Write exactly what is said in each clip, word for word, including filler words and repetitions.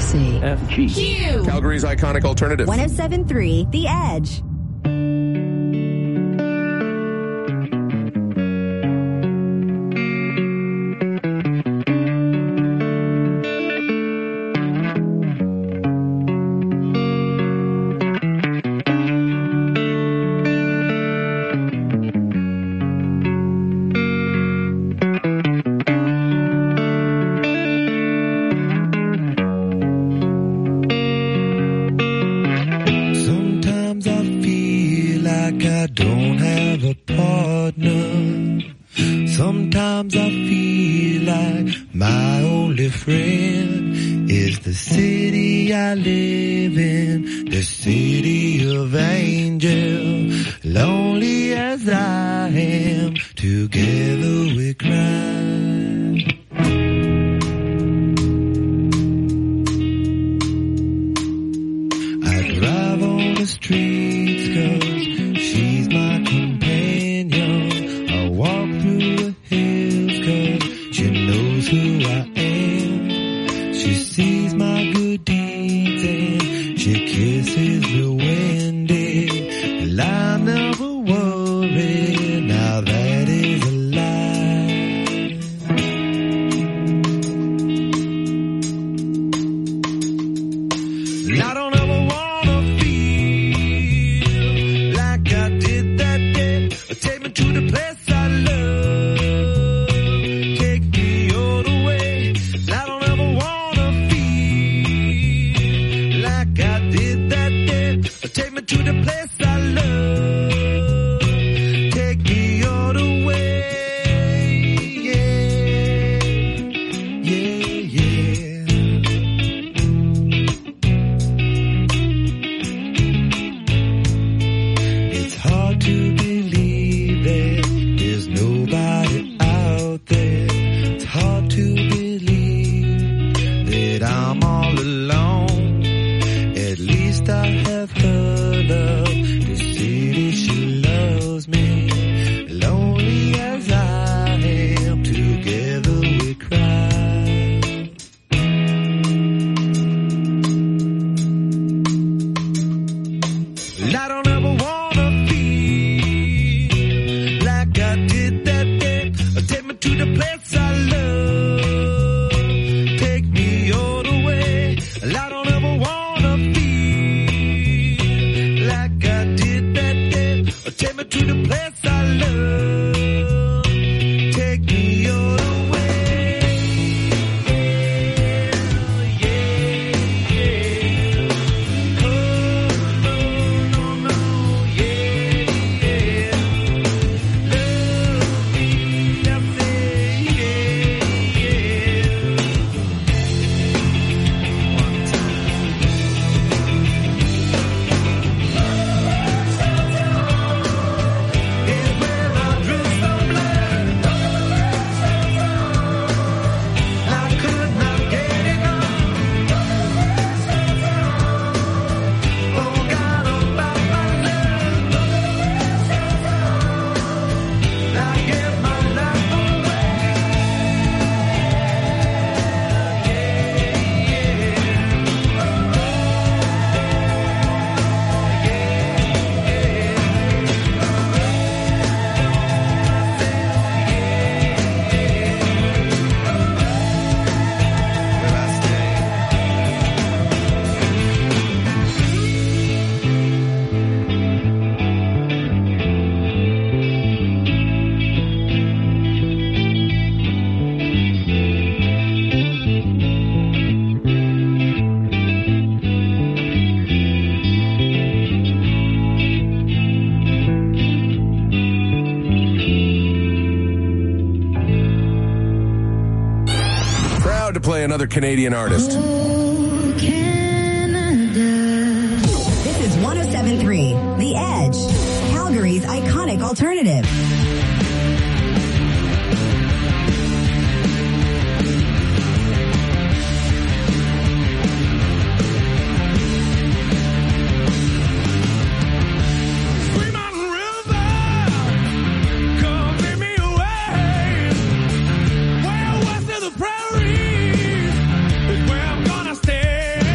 C. F G. Q. Calgary's iconic alternative. one oh seven point three The Edge. Play another Canadian artist. Oh, Canada. This is one oh seven point three The Edge, Calgary's iconic alternative. Where west of the prairies is where I'm gonna stay.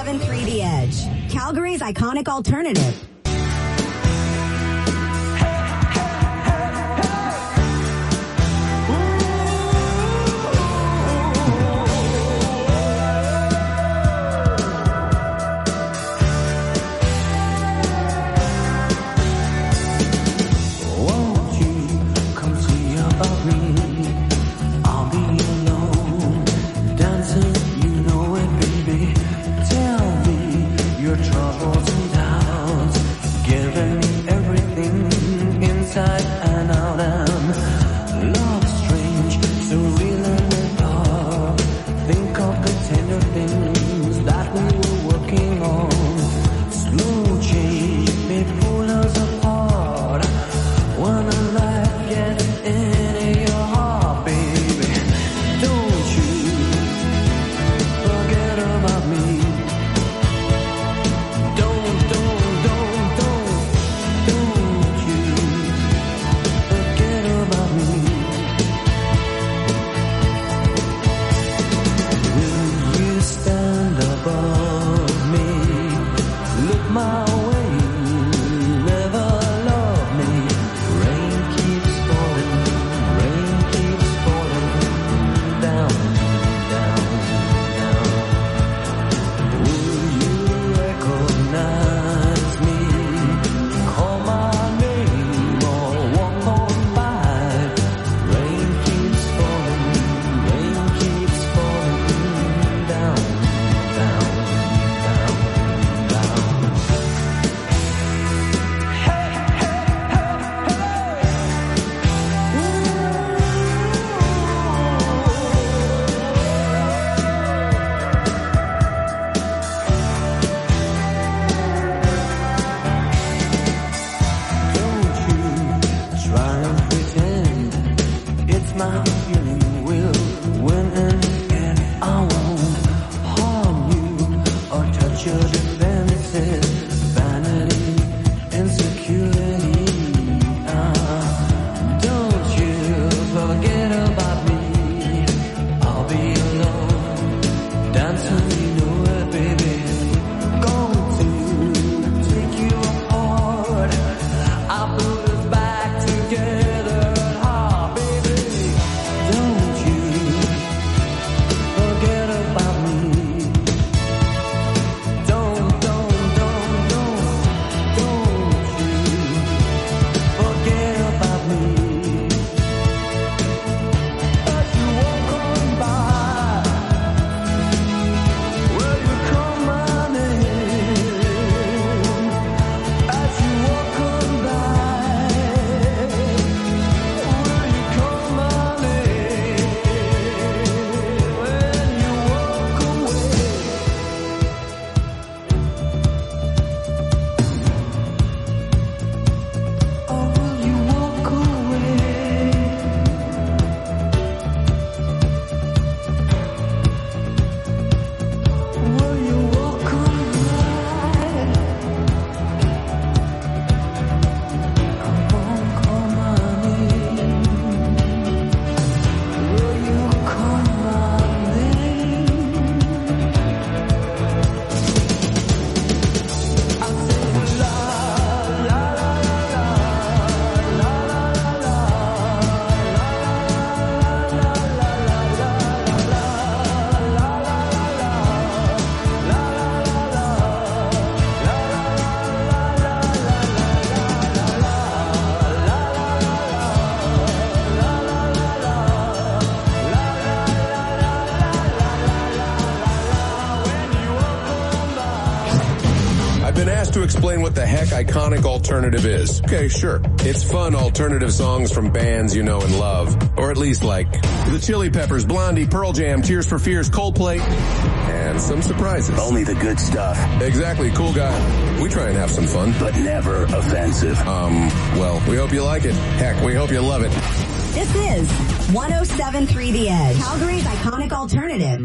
seven point three The Edge, Calgary's iconic alternative. To explain what the heck iconic alternative is. Okay, sure. It's fun alternative songs from bands you know and love. Or at least like the Chili Peppers, Blondie, Pearl Jam, Tears for Fears, Coldplay, and some surprises. Only the good stuff. Exactly, cool guy. We try and have some fun. But never offensive. Um, well, we hope you like it. Heck, we hope you love it. This is one oh seven point three The Edge, Calgary's iconic alternative.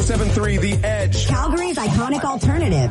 oh seven three The Edge. Calgary's iconic alternative.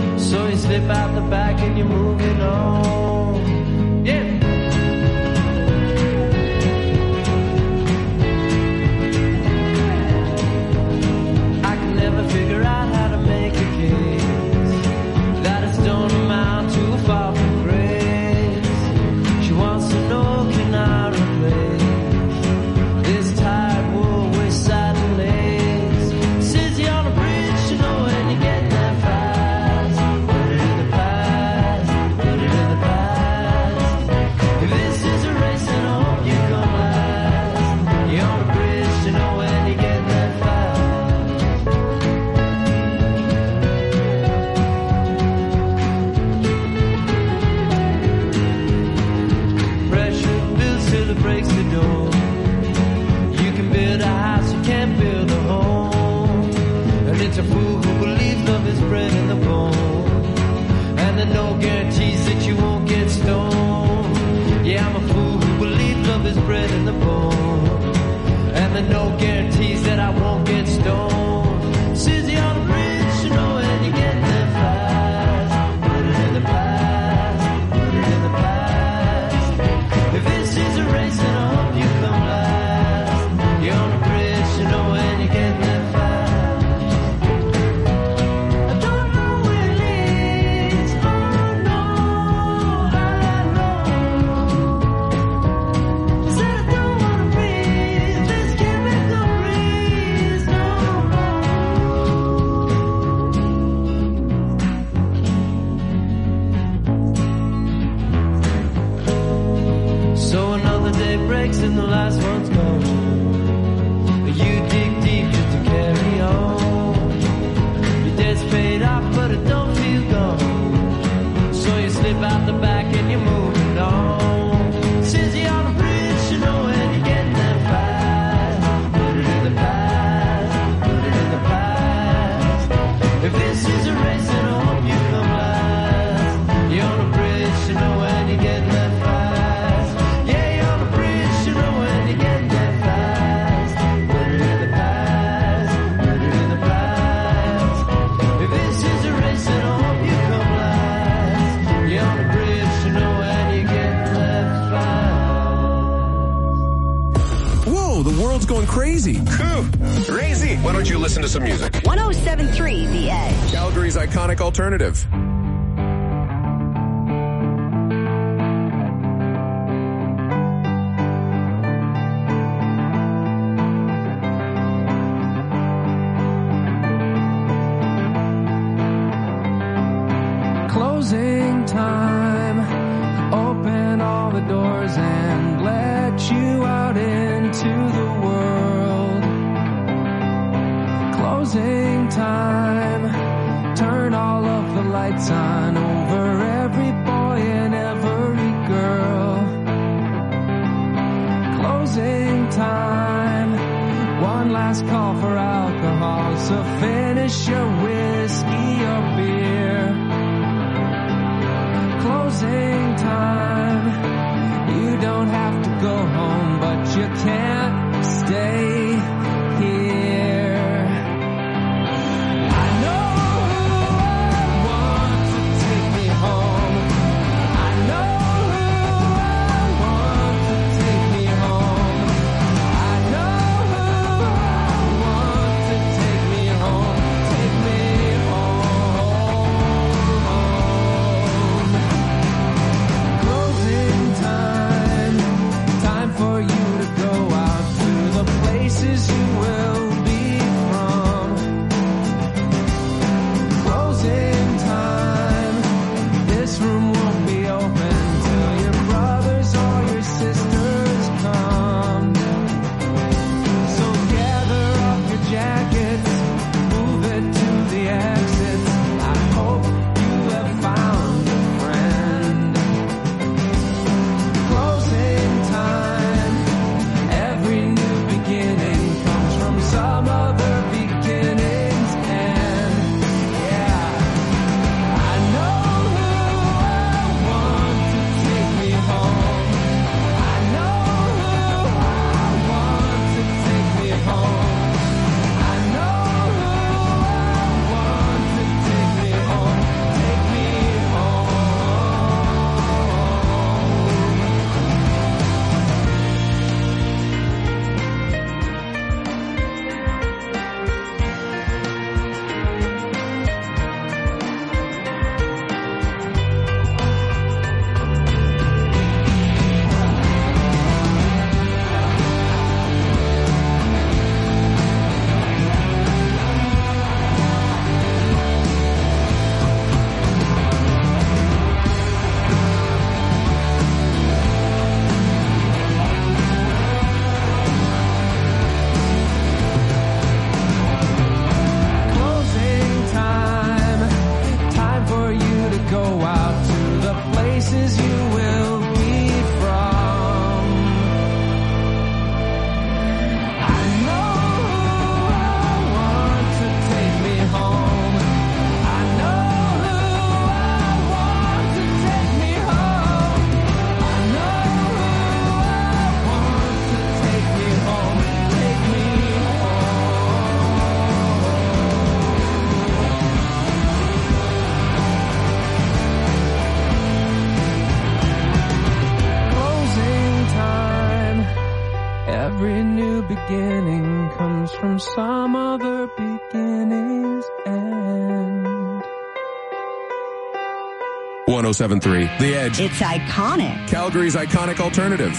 slip out the back and you're moving on. Yeah. breaks and the last one's gone. But you dig deep just to carry on. Your debt's paid off, but it don't feel gone. So you slip out the back and you're moving on. Says you're on a bridge, you know, and you're getting that fast. Put it in the past, put it in the past. If this is a race, then I hope you come last. You're on a bridge, you know, and you're getting that fast. Yeah, you're on a bridge, you know, and you're getting that fast. Put it in the past, put it in the past. If this is a race, then I hope you come last. You're on a bridge, you know, and you're getting that fast. Whoa, the world's going crazy. Crazy. Why don't you listen to some music? one oh seven point three The Edge. Calgary's iconic alternative. Closing time. Open all the doors and let you out into the world. Closing time. Turn all of the lights on over every boy and every girl. Closing time. One last call for alcohol, so finish your whiskey or beer. Closing time. You don't have to go home, but you can't stay here. I know who I want to take me home. I know who I want to take me home. I know who I want to take me home. Take me home. Closing time. Time for you to go out to the places you will be from. Closing time. This room won't be open till your brothers or your sisters come. So gather up your jackets, move it to the exits. I hope you have found a friend. Closing time. Every new beginning comes from some other beginning's end. Yeah. I know who I want to take me home. I know who I want to take me home. I know who I want to take me home. Take me Closing time. Time for you to go out to the places you will be from. I know who I want to take me home. I know who I want to take me home. I know who I want to take me home. Take me Closing time. Every new beginning comes from some other beginning's end. one oh seven point three The Edge. It's iconic. Calgary's iconic alternative.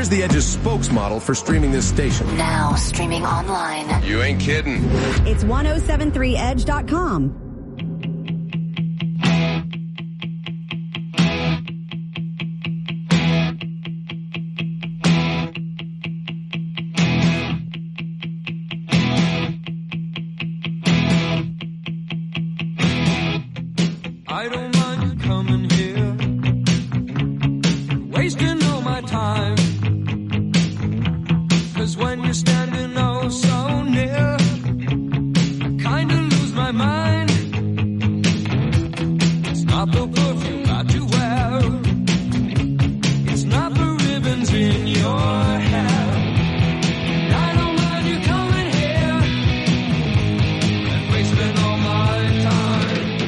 Here's the Edge's spokesmodel for streaming this station. Now streaming online. You ain't kidding. It's ten seventy-three edge dot com. I don't mind you coming here, wasting all my time. 'Cause when you're standing oh so near, I kinda lose my mind. It's not the perfume that you wear, it's not the ribbons in your hair. I don't mind you coming here and wasting all my time.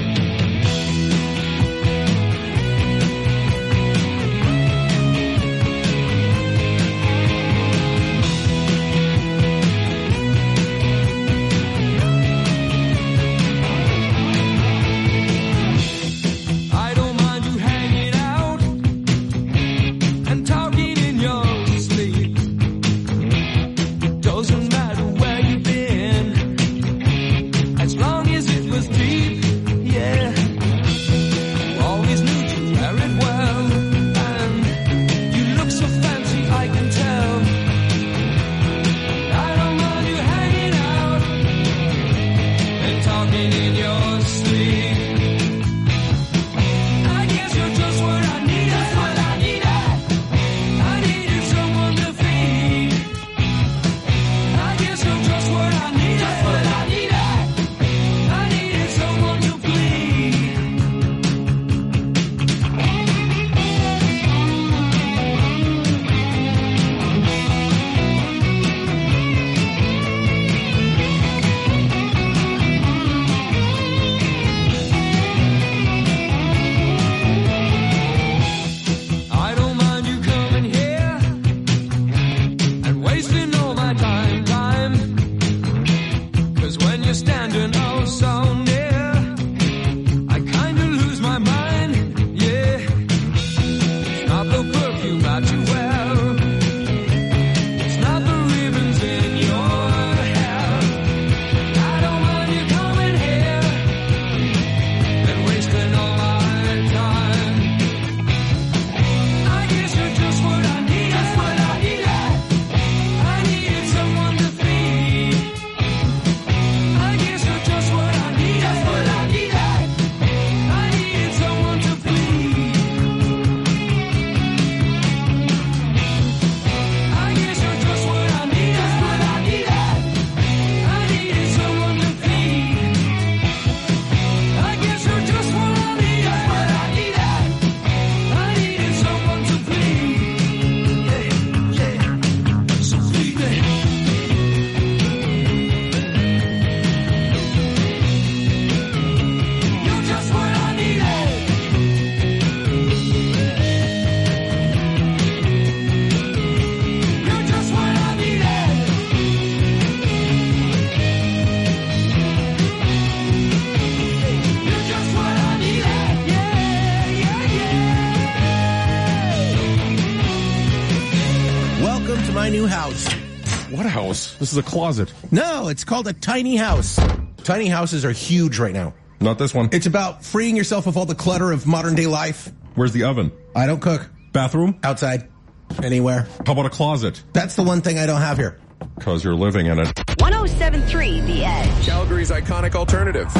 I don't mind you hanging out and talking in your sleep. Doesn't matter where you've been, as long as it was deep, yeah. You always knew to wear it well, and you look so fancy, I can tell. I don't mind you hanging out and talking in your sleep. I guess you're just what I need. That's what I needed. I needed someone to feed. I guess you're just what I need. That's what I needed. I needed someone to please. I don't mind you coming here and wasting all my time, time. 'Cause when you're standing oh so near, I kinda lose my mind, yeah. It's not the perfume that you wear, it's not the ribbons in your hair. I don't mind you coming here and wasting all my time. I guess you're just what I need. That's what I needed. I needed someone to feed. I guess you're just what I need. That's what I needed. I needed someone to please. I guess you're just what I need. That's what I needed. I needed someone to feed. I guess you're just what I need. That's what I needed. I needed someone to please. Yeah, yeah. So please me. You're just what I needed. You're just what I needed. You're just what I needed. Yeah, yeah, yeah. Welcome to my new house. What house? This is a closet. No, it's called a tiny house. Tiny houses are huge right now. Not this one. It's about freeing yourself of all the clutter of modern day life. Where's the oven? I don't cook. Bathroom? Outside. Anywhere. How about a closet? That's the one thing I don't have here. Because you're living in it. ten seventy-three The Edge. Calgary's iconic alternative.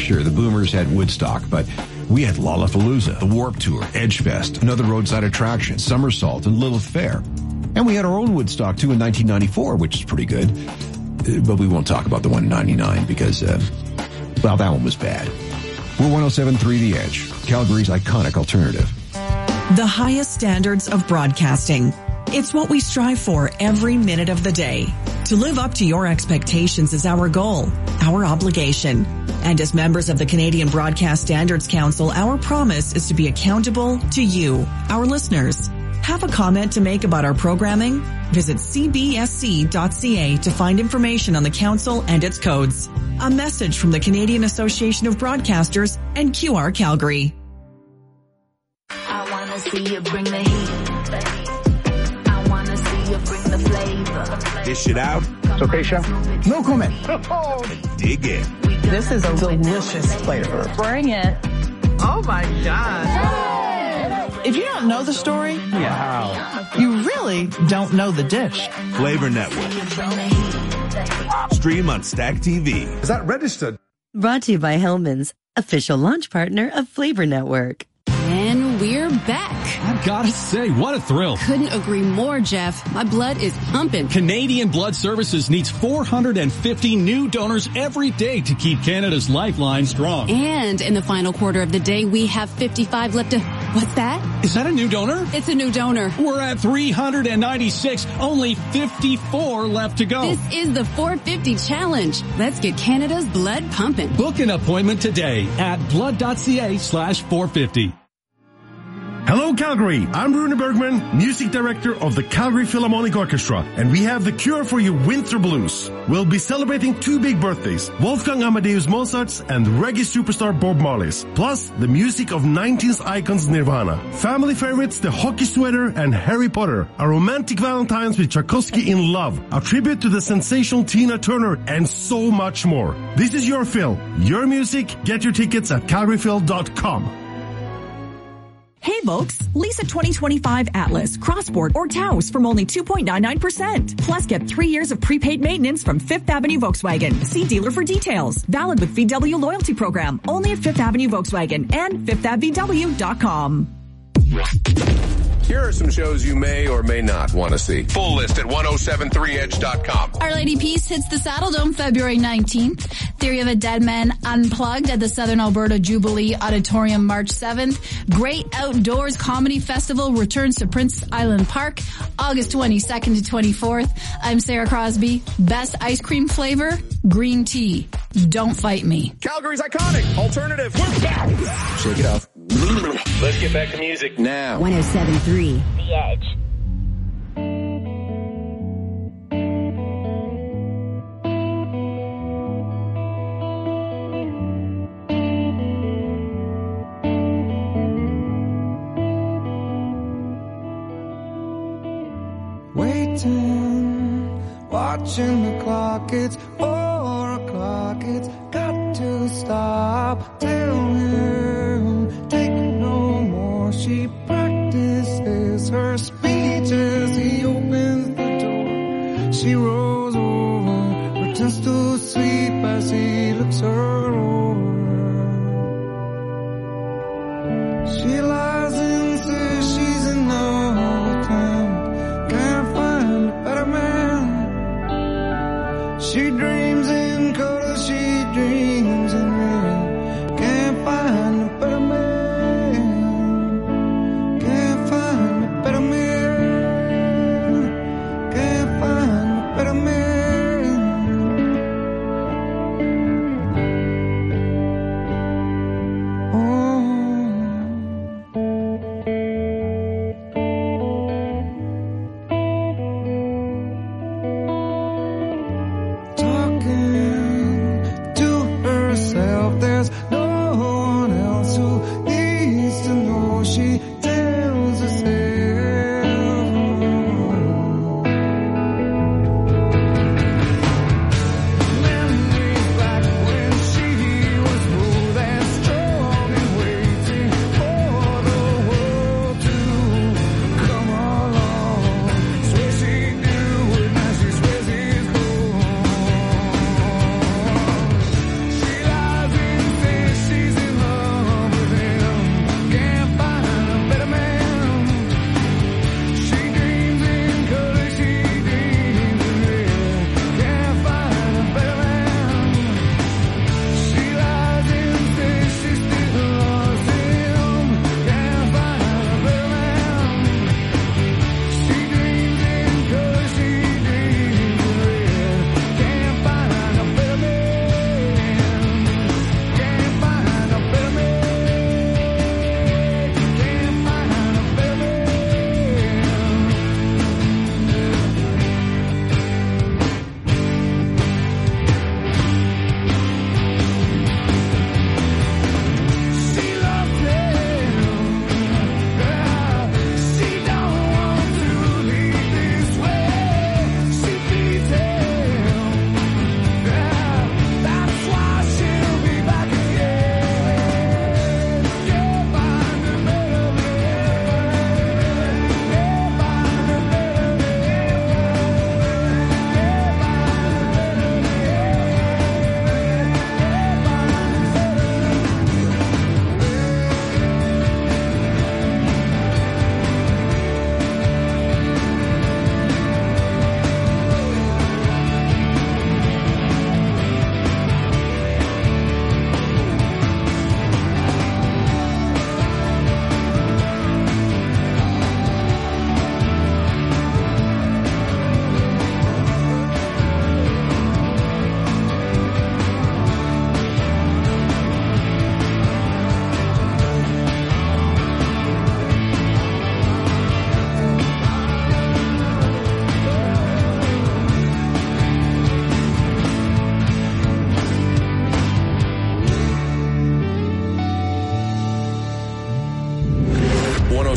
Sure, the Boomers had Woodstock, but we had Lollapalooza, the Warped Tour, Edgefest, another roadside attraction, Somersault, and Lilith Fair. And we had our own Woodstock, too, in nineteen ninety-four, which is pretty good. Uh, but we won't talk about the one in ninety-nine because, uh, well, that one was bad. We're one oh seven point three The Edge, Calgary's iconic alternative. The highest standards of broadcasting. It's what we strive for every minute of the day. To live up to your expectations is our goal, our obligation. And as members of the Canadian Broadcast Standards Council, our promise is to be accountable to you, our listeners. Have a comment to make about our programming? Visit c b s c dot c a to find information on the council and its codes. A message from the Canadian Association of Broadcasters and Q R Calgary. I wanna see you bring the heat. I wanna see you bring the flavor. Dish it out. It's okay, chef. No comment. Dig in. This is a delicious flavor. Bring it. Oh my God. If you don't know the story, Wow. you really don't know the dish. Flavor Network. Stream on Stack T V. Is that registered? Brought to you by Hellman's, official launch partner of Flavor Network. And we're back. I've got to say, what a thrill. Couldn't agree more, Jeff. My blood is pumping. Canadian Blood Services needs four hundred fifty new donors every day to keep Canada's lifeline strong. And in the final quarter of the day, we have fifty-five left to... What's that? Is that a new donor? It's a new donor. We're at three hundred ninety-six, only fifty-four left to go. This is the four fifty challenge. Let's get Canada's blood pumping. Book an appointment today at blood.ca slash 450. Hello, Calgary. I'm Rune Bergman, music director of the Calgary Philharmonic Orchestra, and we have the cure for your winter blues. We'll be celebrating two big birthdays, Wolfgang Amadeus Mozart's and reggae superstar Bob Marley's, plus the music of nineties icons Nirvana. Family favorites The Hockey Sweater and Harry Potter, a romantic Valentine's with Tchaikovsky in Love, a tribute to the sensational Tina Turner, and so much more. This is your Phil, your music. Get your tickets at calgary phil dot com. Hey folks, lease a twenty twenty-five Atlas, Crossport, or Taos from only two point nine nine percent. Plus get three years of prepaid maintenance from Fifth Avenue Volkswagen. See dealer for details. Valid with V W loyalty program. Only at Fifth Avenue Volkswagen and fifth av v w dot com. Here are some shows you may or may not want to see. Full list at ten seventy-three edge dot com. Our Lady Peace hits the Saddle Dome February nineteenth. Theory of a Dead Man Unplugged at the Southern Alberta Jubilee Auditorium March seventh. Great Outdoors Comedy Festival returns to Prince Island Park August twenty-second to twenty-fourth. I'm Sarah Crosby. Best ice cream flavor? Green tea. Don't fight me. Calgary's iconic alternative. We're back. Shake it off. Let's get back to music now. one oh seven point three The Edge. Waiting, watching the clock, it's four o'clock, it's got to stop. Tell him, take no more. She practices her speech as he opens the door. She rolls over, pretends to sleep as he looks her over. She lies and says she's in love with him. Can't find a better man. She dreams in color, she dreams in red. Can't find a better man. Can't find a better man. Can't find a better man. Oh. Talking to herself, there's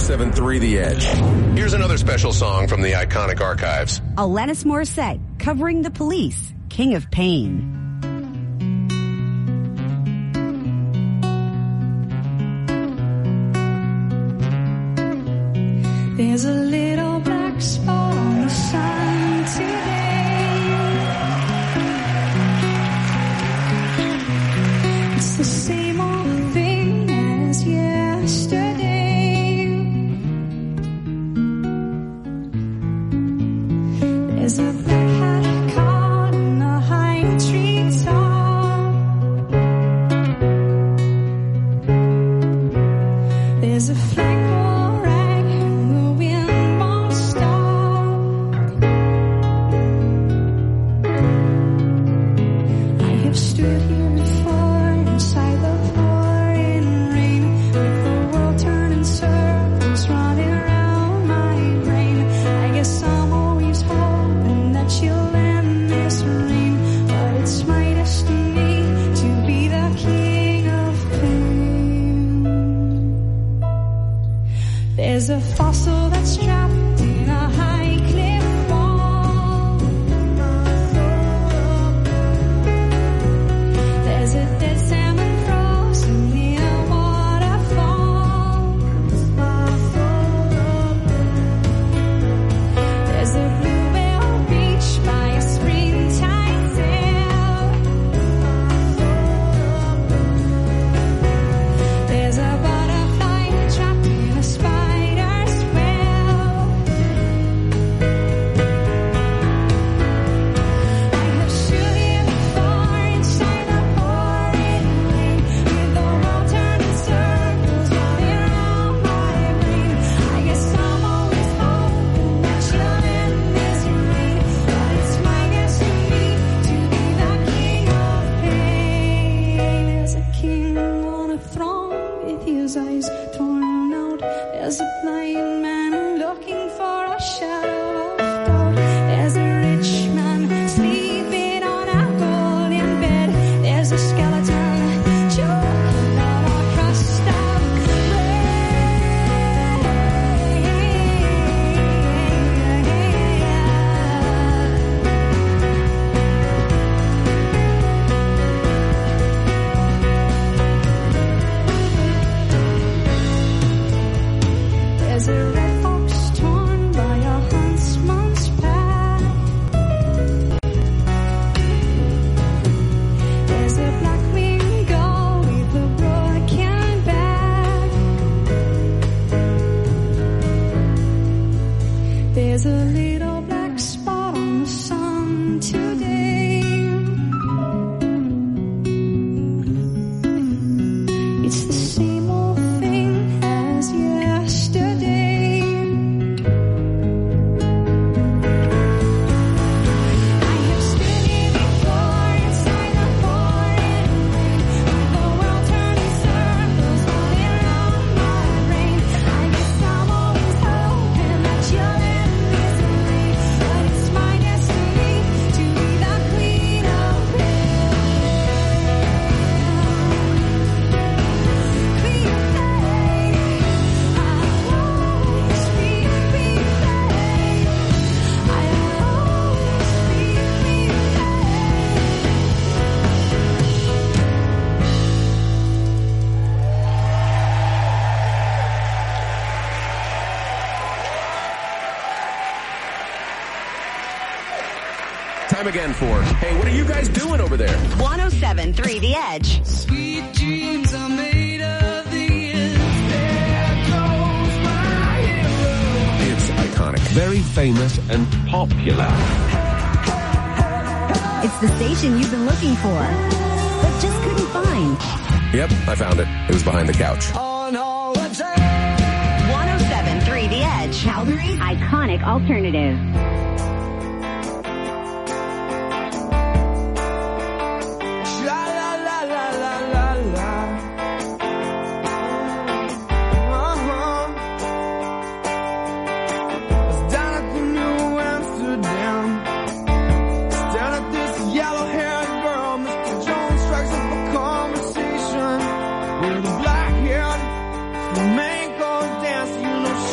seven three The Edge. Here's another special song from the iconic archives. Alanis Morissette covering The Police, King of Pain. There's a little black spot on the sun today. It's the same old thing as yesterday. There's a black hat caught in a high tree top. There's a flagpole rag and the wind won't stop. I have stood here before inside the pouring rain, with the world turning circles running around my brain. I guess I'm always hoping that you'll end this rain, but it's my destiny to be the king of pain. There's a fossil that's trapped in a high cliff wall. There's a dead salmon frozen in a waterfall. There's a blue whale beach by a springtime sail. There's a butterfly trapped in a spider's web. I have stood here before inside the pouring rain, with the world turning circles running around my brain. I guess I'm always hoping that you'll end this rain, but it's my destiny to be the king of pain. There's a king on a throne with his eyes torn out. There's a blind man looking for a shadow of doubt. There's a rich man sleeping on a golden bed. There's a skeleton choking on a crust of There's a red fox torn by a huntsman's pack. There's a black-winged gull with a broken back. There's a little black spot on the sun today. It's the same old thing as yesterday. I have stood here before inside the pouring rain, with the world turning circles running around my brain. I guess I'm always hoping that you'll end this rain, but it's my destiny to be the queen of pain. Queen of pain. I'll always be queen of pain. I'll always be queen of Time again for, hey, what are you guys doing over there? one oh seven three The Edge. Sweet dreams are made of these. There goes my hero. It's iconic. Very famous and popular. It's the station you've been looking for, but just couldn't find. Yep, I found it. It was behind the couch. one oh seven three The Edge. Calgary's iconic alternative. La la la la la la la. Uh-huh. I was down at the New Amsterdam, staring at this yellow-haired girl. Mister Jones strikes up a conversation with a black-haired flamenco dancer. You know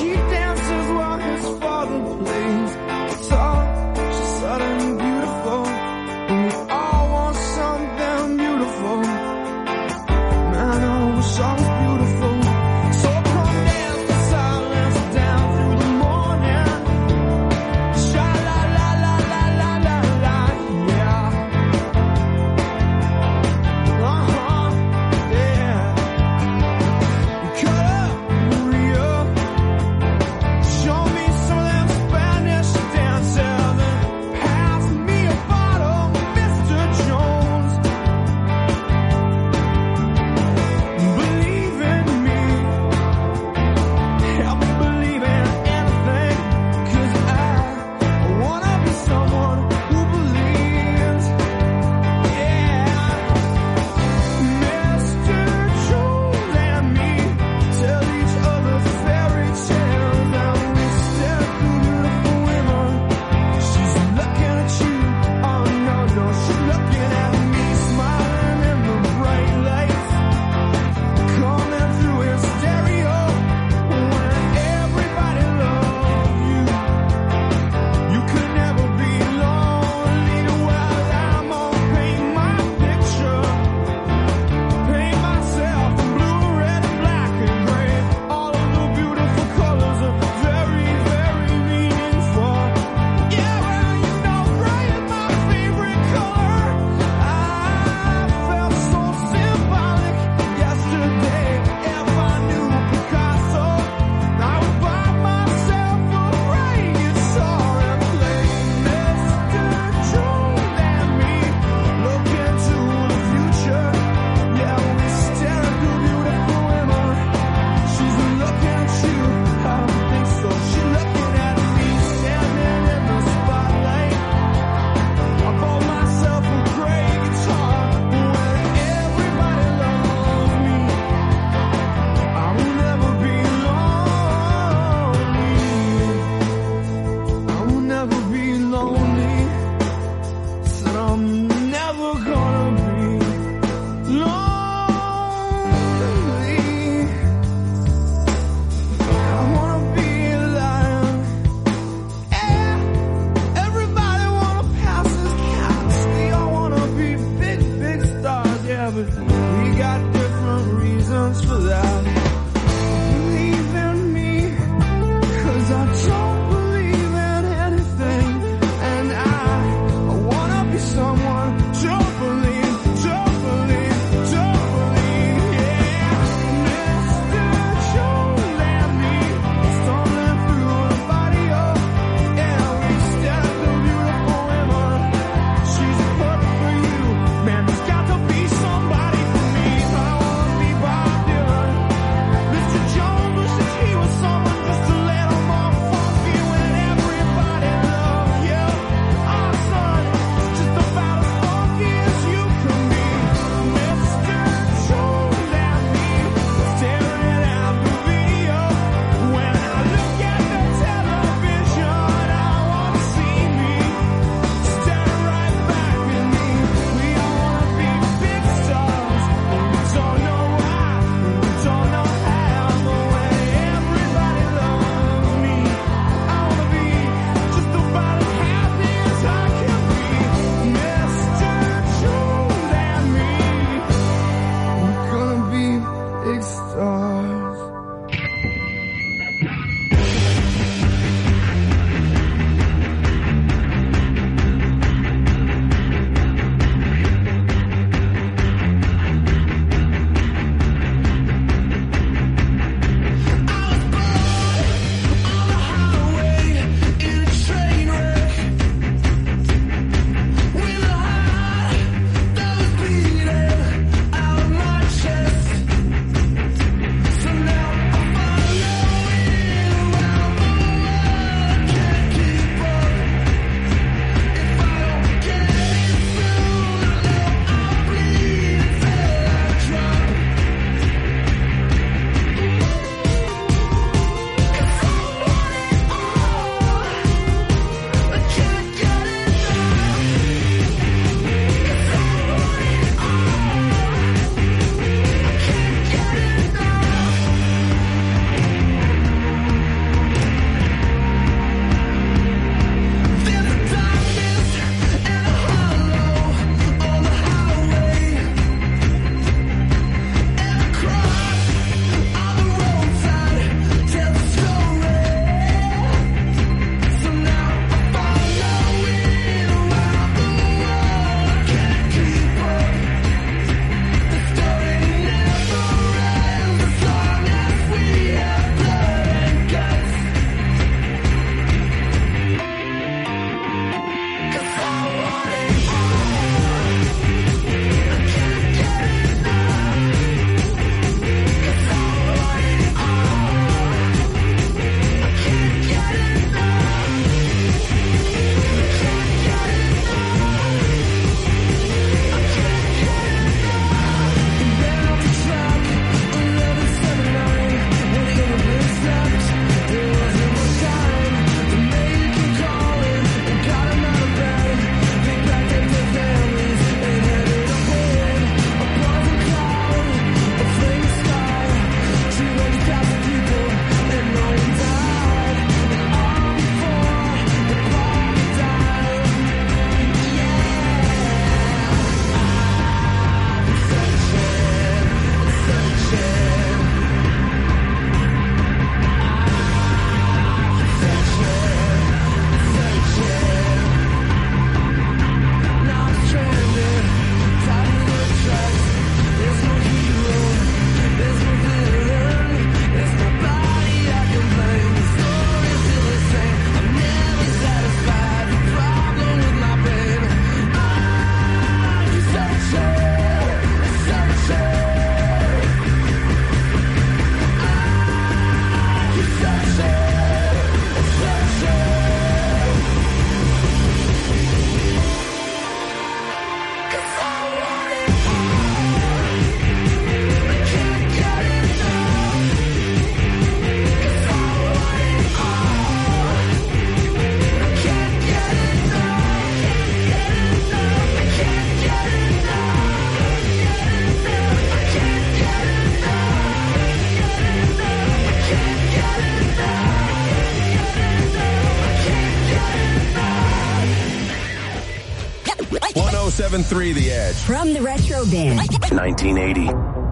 seven three The Edge. From the Retro Bin. nineteen eighty.